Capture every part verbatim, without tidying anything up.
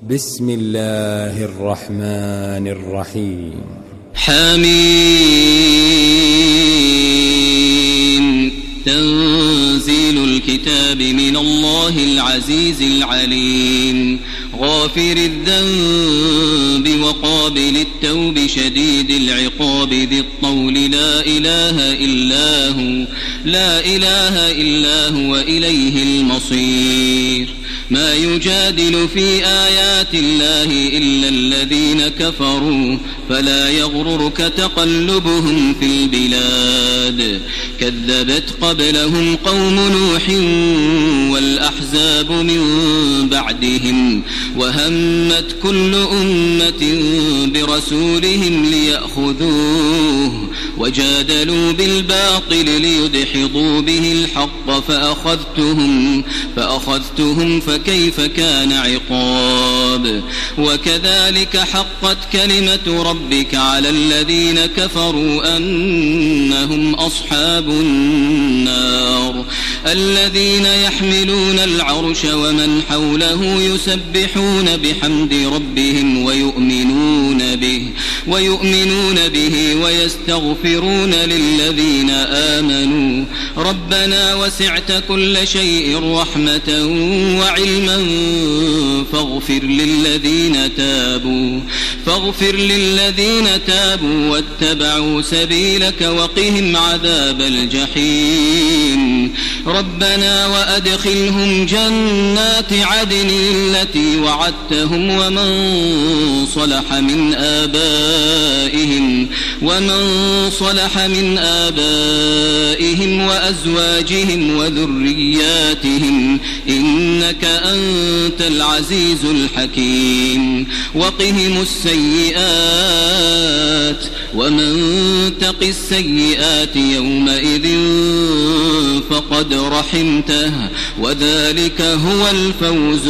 بسم الله الرحمن الرحيم. حميم. تنزيل الكتاب من الله العزيز العليم، غافر الذنب وقابل التوب شديد العقاب ذي الطول، لا إله إلا هو لا إله إلا هو إليه المصير. ما يجادل في آيات الله إلا الذين كفروا، فلا يغررك تقلبهم في البلاد. كذبت قبلهم قوم نوح والأحزاب من بعدهم، وهمت كل أمة برسولهم ليأخذوه، وجادلوا بالباطل ليدحضوا به الحق، فأخذتهم فأخذتهم فكيف كان عقاب. وكذلك حقت كلمة ربك على الذين كفروا أنهم أصحاب النار. الذين يحملون العرش ومن حوله يسبحون بحمد ربهم ويؤمنون به ويؤمنون به ويستغفرون للذين آمنوا ربنا وسعت كل شيء رحمة وعلما فاغفر للذين تابوا فاغفر للذين تابوا واتبعوا سبيلك وقهم عذاب الجحيم. ربنا وأدخلهم جنات عدن التي وعدتهم ومن صلح من آبائهم ومن صلح من آبائهم وأزواجهم وذرياتهم إنك أنت العزيز الحكيم. وقهم السيئات ومن تق السيئات يومئذ فقد رحمته وذلك هو الفوز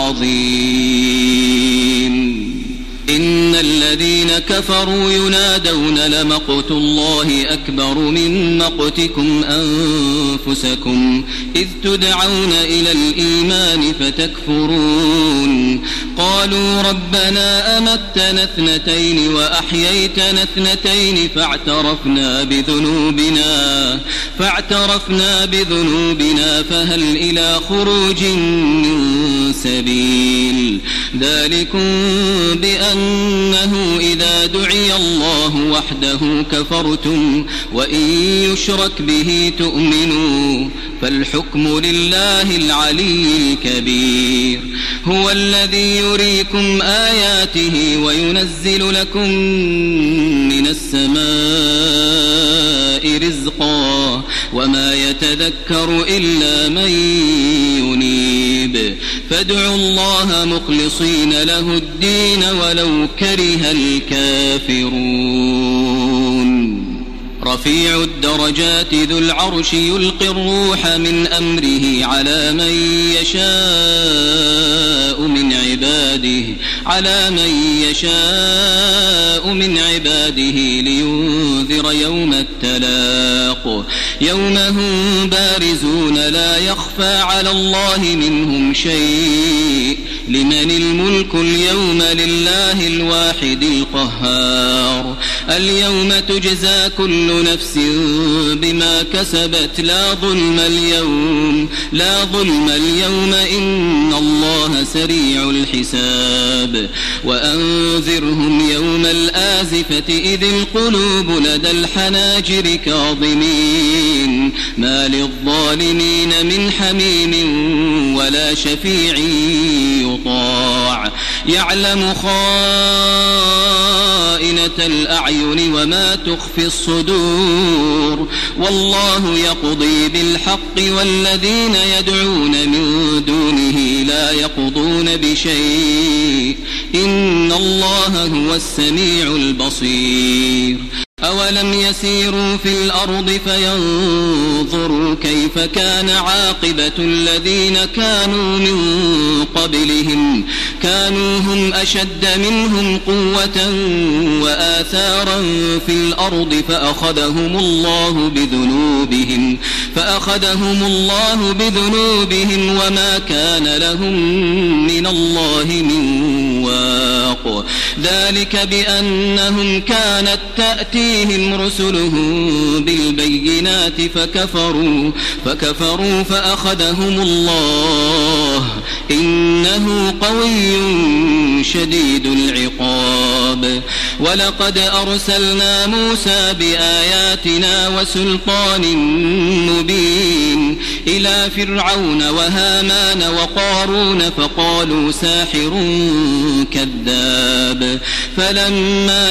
العظيم. إن الذين كفروا ينادون لمقت الله أكبر من مقتكم أنفسكم إذ تدعون إلى الإيمان فتكفرون. قالوا ربنا أمتنا اثنتين وأحييتنا اثنتين فاعترفنا بذنوبنا فاعترفنا بذنوبنا فهل إلى خروج من سبيل. ذلكم بأن أنه إذا دعي الله وحده كفرتم وإن يشرك به تؤمنوا فالحكم لله العلي الكبير. هو الذي يريكم آياته وينزل لكم من السماء رزقا وما يتذكر إلا من ينيب. فادعوا الله مخلصين له الدين ولو كره الكافرون. رفيع الدرجات ذو العرش يلقي الروح من أمره على من يشاء من عباده على من يشاء من عباده لينذر يوم التلاق يوم هم بارزون لا يخفى على الله منهم شيء. لمن الملك اليوم لله الواحد القهار. اليوم تجزى كل نفس بما كسبت لا ظلم اليوم لا ظلم اليوم إن الله سريع الحساب. وأنذرهم يوم الآزفة إذ القلوب لدى الحناجر كاظمين ما للظالمين من حميم ولا شفيع يطاع. يعلم خائنة الأعين وما تخفي الصدور والله يقضي بالحق والذين يدعون من دونه لا يقضون بشيء إن الله هو السميع البصير. أولم يسيروا في الأرض فينظروا كيف كان عاقبة الذين كانوا من قبلهم كانوا هم أشد منهم قوة وآثارا في الأرض فأخذهم الله بذنوبهم فأخذهم الله بذنوبهم وما كان لهم من الله من ذلك بأنهم كانت تأتيهم رسلهم بالبينات فكفروا فكفروا فأخذهم الله إنه قوي شديد العقاب. ولقد أرسلنا موسى بآياتنا وسلطان مبين إلى فرعون وهامان وقارون فقالوا ساحر كذاب. فلما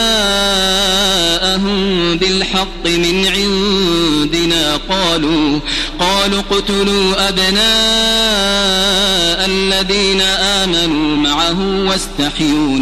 جاءهم بالحق من عندنا قالوا قالوا اقتلوا أبناء الذين آمنوا معه واستحيوا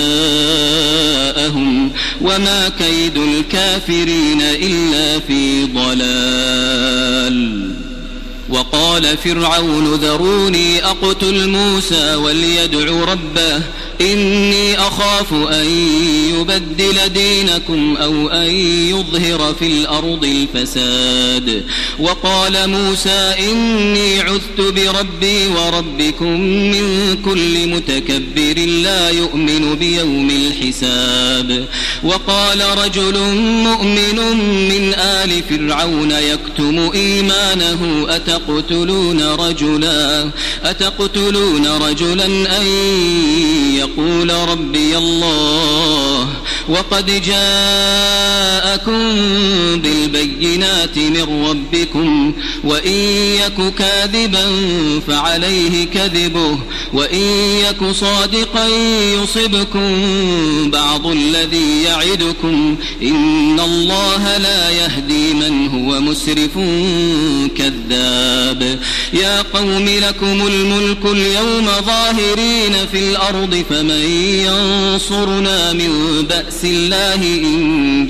نساءهم وما كيد الكافرين إلا في ضلال. وقال فرعون ذروني أقتل موسى وليدع ربه إني أخاف أن يبدل دينكم أو أن يظهر في الأرض الفساد. وقال موسى إني عذت بربي وربكم من كل متكبر لا يؤمن بيوم الحساب. وقال رجل مؤمن من آل فرعون يكتم إيمانه أتقتلون رجلا أتقتلون رجلا أن يقول ربي الله وقد جاءكم بالبينات من ربكم وإن يك كاذبا فعليه كذبه وإن يك صادقا يصبكم بعض الذي يعدكم إن الله لا يهدي من هو مسرف كذاب. يا قوم لكم الملك اليوم ظاهرين في الأرض فمن ينصرنا من بأس الله إن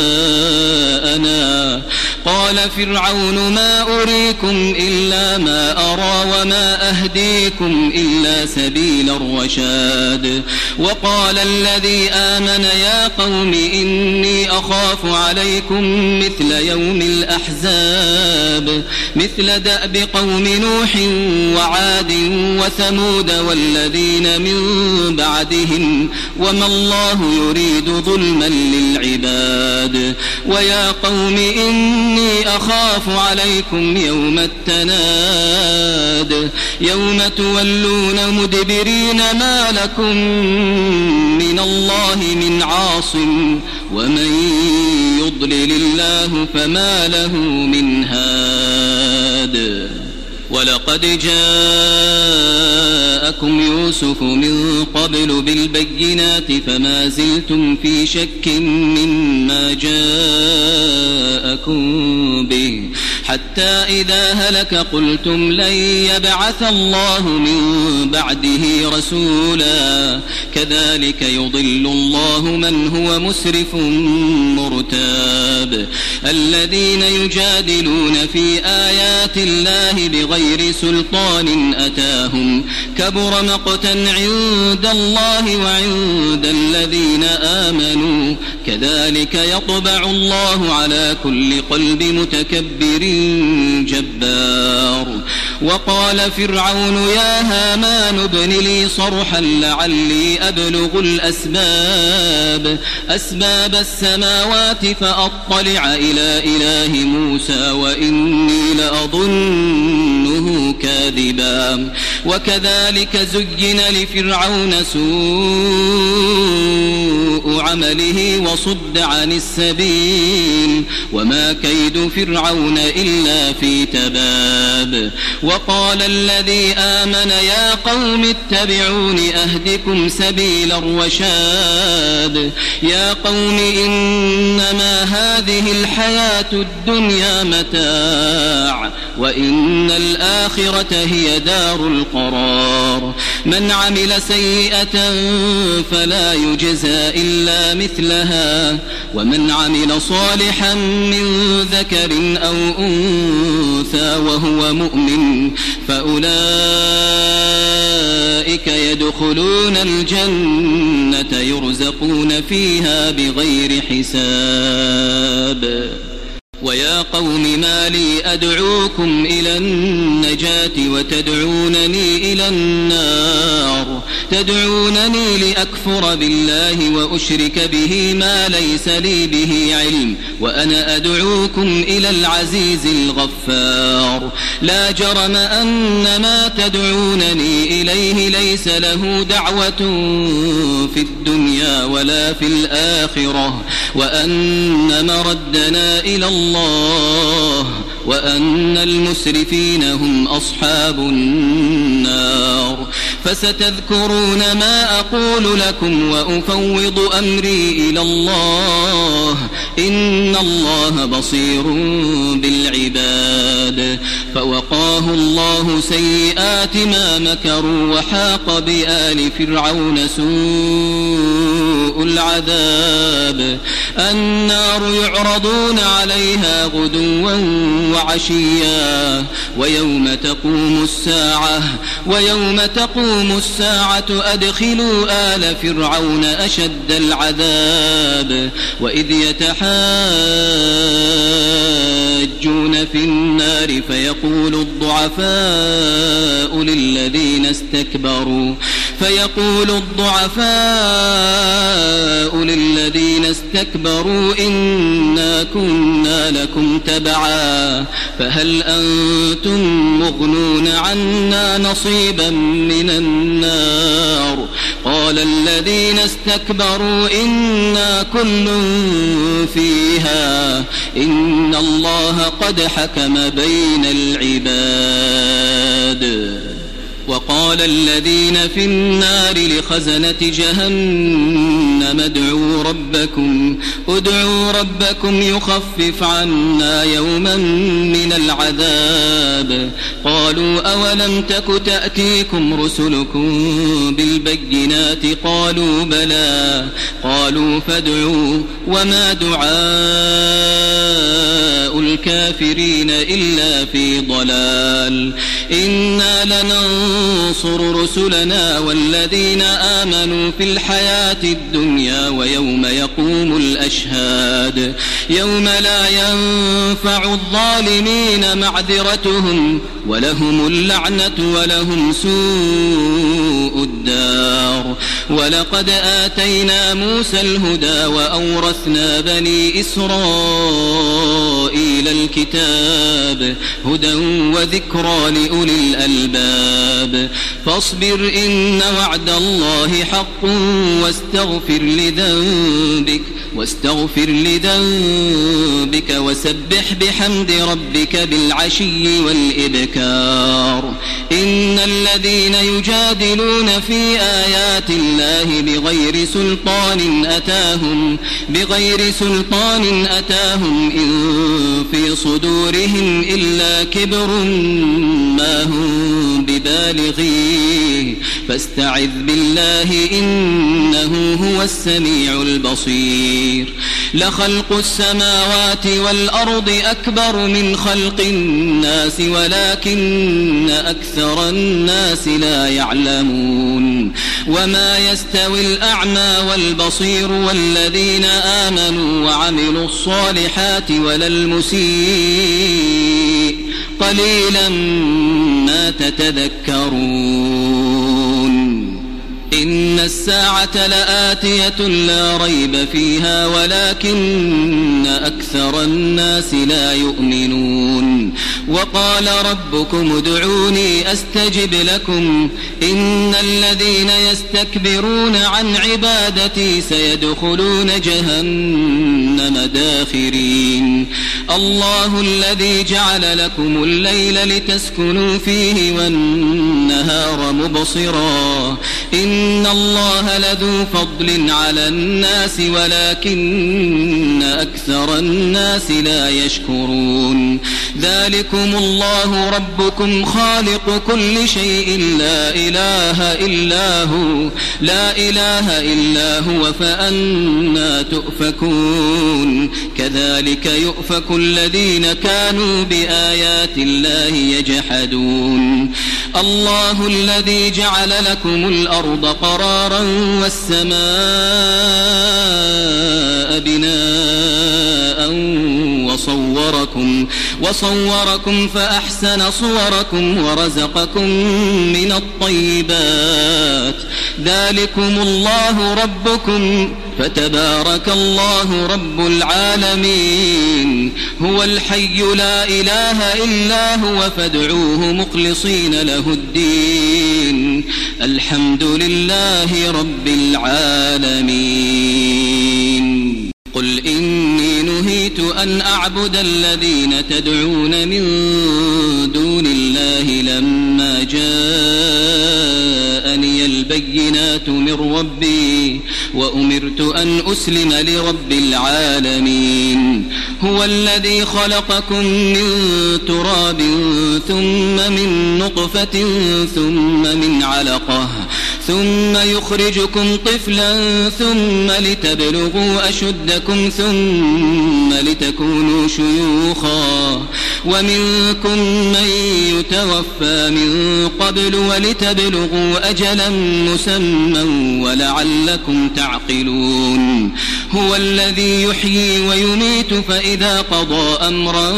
جاءنا. قال فرعون ما أريكم إلا ما أرى وما أهديكم إلا سبيل الرشاد. وقال الذي آمن يا قوم إني أخاف عليكم مثل يوم الأحزاب مثل دأب قوم نوح وعاد وثمود والذين من بعدهم وما الله يريد ظلما للعباد. ويا قوم إني أخاف عليكم يوم التناد يوم تولون مدبرين ما لكم من الله من عاصم ومن يضلل الله فما له من هاد. ولقد جاءكم يوسف من قبل بالبينات فما زلتم في شك مما جاءكم به حتى إذا هلك قلتم لن يبعث الله من بعده رسولا كذلك يضل الله من هو مسرف مرتاب. الذين يجادلون في آيات الله بغير سلطان أتاهم كبر مقتا عند الله وعند الذين آمنوا كذلك يطبع الله على كل قلب متكبر جبار. وقال فرعون يا هامان ابن لي صرحا لعلي أبلغ الأسباب أسباب السماوات فأطلع إلى إله موسى وإني لأظنه كاذبا. وكذلك زين لفرعون سوء عمله وصد عن السبيل وما كيد فرعون إلا في تباب. وقال الذي آمن يا قوم اتبعون أهدكم سبيل الرشاد. يا قوم إنما هذه الحياة الدنيا متاع وإن الآخرة هي دار القرار. من عمل سيئة فلا يجزى إلا مثلها ومن عمل صالحا من ذكر أو أنثى وهو مؤمن فأولئك يدخلون الجنة يرزقون فيها بغير حساب. ويا قوم ما لي أدعوكم إلى النجاة وتدعونني إلى النار تدعونني لأكفر بالله وأشرك به ما ليس لي به علم وأنا أدعوكم إلى العزيز الغفار لا جرم أن ما تدعونني إليه ليس له دعوة في الدنيا ولا في الآخرة وأن مردنا إلى الله وأن المسرفين هم أصحاب النار فستذكرون ما أقول لكم وأفوض أمري إلى الله إن الله بصير بالعباد فوقاه الله سيئات ما مكروا وحاق بآل فرعون سوء العذاب النار يعرضون عليها غدوا وعشيا ويوم تقوم الساعة ويوم تقوم الساعة أدخلوا آل فرعون أشد العذاب وإذ يتحاجون في النار فيقول الضعفاء للذين استكبروا فيقول الضعفاء للذين استكبروا إنا كنا لكم تبعا فهل أنتم مغنون عنا نصيبا من النار قال الذين استكبروا إنا كل فيها إن الله قد حكم بين العباد وقال الذين في النار لخزنة جهنم ادعوا ربكم ادعوا ربكم يخفف عنا يوما من العذاب قالوا أولم تك تأتيكم رسلكم بالبينات قالوا بلى قالوا فادعوا وما دعاء الكافرين إلا في ضلال إنا لننصر ننصر رسلنا والذين آمنوا في الحياة الدنيا ويوم يقوم الأشهاد يوم لا ينفع الظالمين معذرتهم ولهم اللعنة ولهم سوء الدار ولقد آتينا موسى الهدى وأورثنا بني إسرائيل الكتاب هدى وذكرى لأولي الألباب فاصبر إن وعد الله حق واستغفر لذنبك واستغفر لذنبك وسبح بحمد ربك بالعشي والإبكار إن الذين يجادلون في آيات الله بغير سلطان أتاهم بغير سلطان أتاهم إن في صدورهم إلا كبر ما هم ببالغيه فاستعذ بالله إنه هو السميع البصير لخلق السماوات والأرض أكبر من خلق الناس ولكن أكثر الناس لا يعلمون وما يستوي الأعمى والبصير والذين آمنوا وعملوا الصالحات ولا المسيء قليلا ما تتذكرون إن الساعة لآتية لا ريب فيها ولكن أكثر الناس لا يؤمنون وقال ربكم ادعوني أستجب لكم إن الذين يستكبرون عن عبادتي سيدخلون جهنم داخرين الله الذي جعل لكم الليل لتسكنوا فيه والنهار مبصرا إن الله لذو فضل على الناس ولكن أكثر الناس لا يشكرون ذلكم الله ربكم خالق كل شيء لا إله إلا هو لا إله إلا هو فأنى تؤفكون كذلك يؤفك الذين كانوا بآيات الله يجحدون الله الذي جعل لكم الأرض قرارا والسماء بناء وصوركم, وصوركم فأحسن صوركم ورزقكم من الطيبات ذلكم الله ربكم فتبارك الله رب العالمين هو الحي لا إله إلا هو فادعوه مخلصين له الدين الحمد لله رب العالمين قل إني نهيت أن أعبد الذين تدعون من دون الله لما جاءني البينات من ربي وأمرت أن أسلم لرب العالمين هو الذي خلقكم من تراب ثم من نطفة ثم من علقة ثم يخرجكم طفلا ثم لتبلغوا أشدكم ثم لتكونوا شيوخا ومنكم من يتوفى من قبل ولتبلغوا أجلا مسمى ولعلكم تعقلون هو الذي يحيي ويميت فإذا قضى أمرا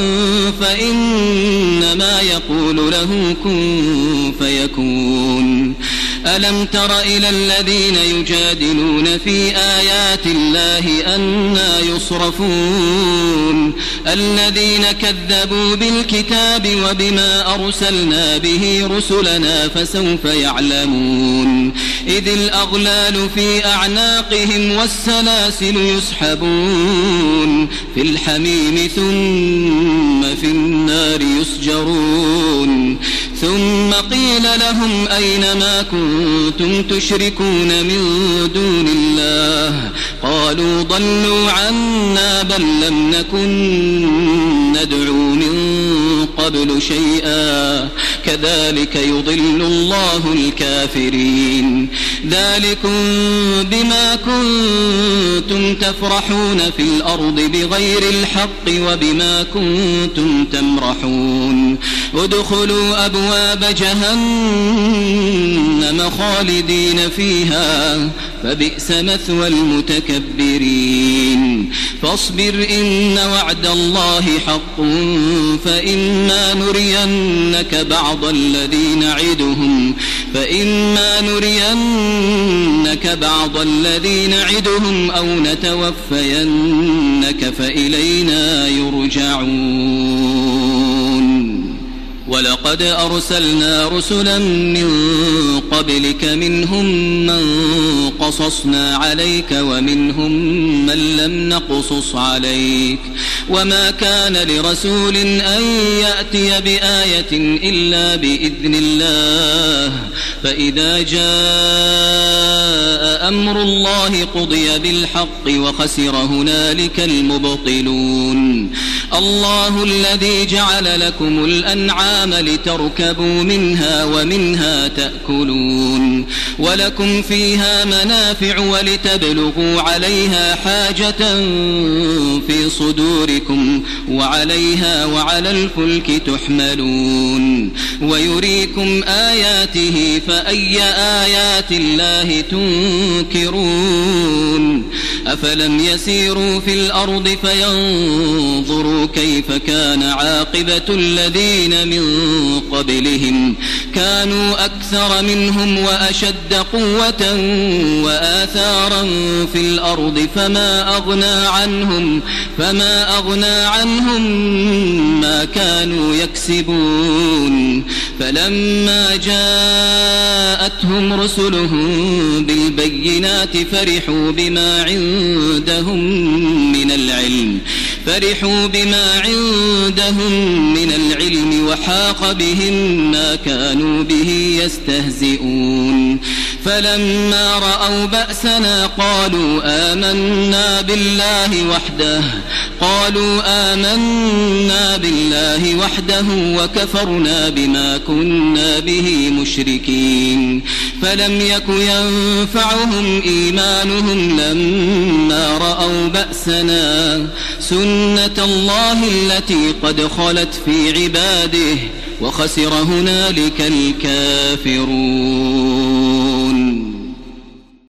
فإنما يقول له كن فيكون ألم تر إلى الذين يجادلون في آيات الله أنى يصرفون الذين كذبوا بالكتاب وبما أرسلنا به رسلنا فسوف يعلمون إذ الأغلال في أعناقهم والسلاسل يسحبون في الحميم ثم في النار يسجرون ثم قيل لهم أين ما كنتم تشركون من دون الله قالوا ضلوا عنا بل لم نكن ندعو من قبل شيئا كذلك يضل الله الكافرين ذلكم بما كنتم تفرحون في الأرض بغير الحق وبما كنتم تمرحون ادخلوا أبواب جهنم خالدين فيها فبئس مثوى المتكبرين فاصبر إن وعد الله حق فإما نرينك بعض الذي نعدهم فإما نرينك بعض الذي نعدهم أو نتوفينك فإلينا يرجعون ولقد أرسلنا رسلا من قبلك منهم من قصصنا عليك ومنهم من لم نقصص عليك وما كان لرسول أن يأتي بآية إلا بإذن الله فإذا جاء أمر الله قضي بالحق وخسر هنالك المبطلون الله الذي جعل لكم الأنعام لتركبوا منها ومنها تأكلون ولكم فيها منافع ولتبلغوا عليها حاجة في صدوركم وعليها وعلى الفلك تحملون ويريكم آياته فأي آيات الله تنكرون أفلم يسيروا في الأرض فينظروا كيف كان عاقبة الذين من قبلهم كانوا أكثر منهم وأشد قوة وآثارا في الأرض فما أغنى عنهم فما أغنى عنهم ما كانوا يكسبون فلما جاءتهم رسلهم بالبينات فرحوا بما عندهم من العلم فرحوا بما عندهم من العلم وحاق بهم ما كانوا به يستهزئون فلما رأوا بأسنا قالوا آمنا بالله وحده قالوا آمنا بالله وحده وكفرنا بما كنا به مشركين فلم يك ينفعهم إيمانهم لما رأوا بأسنا سنة الله التي قد خلت في عباده وخسر هنالك الكافرون.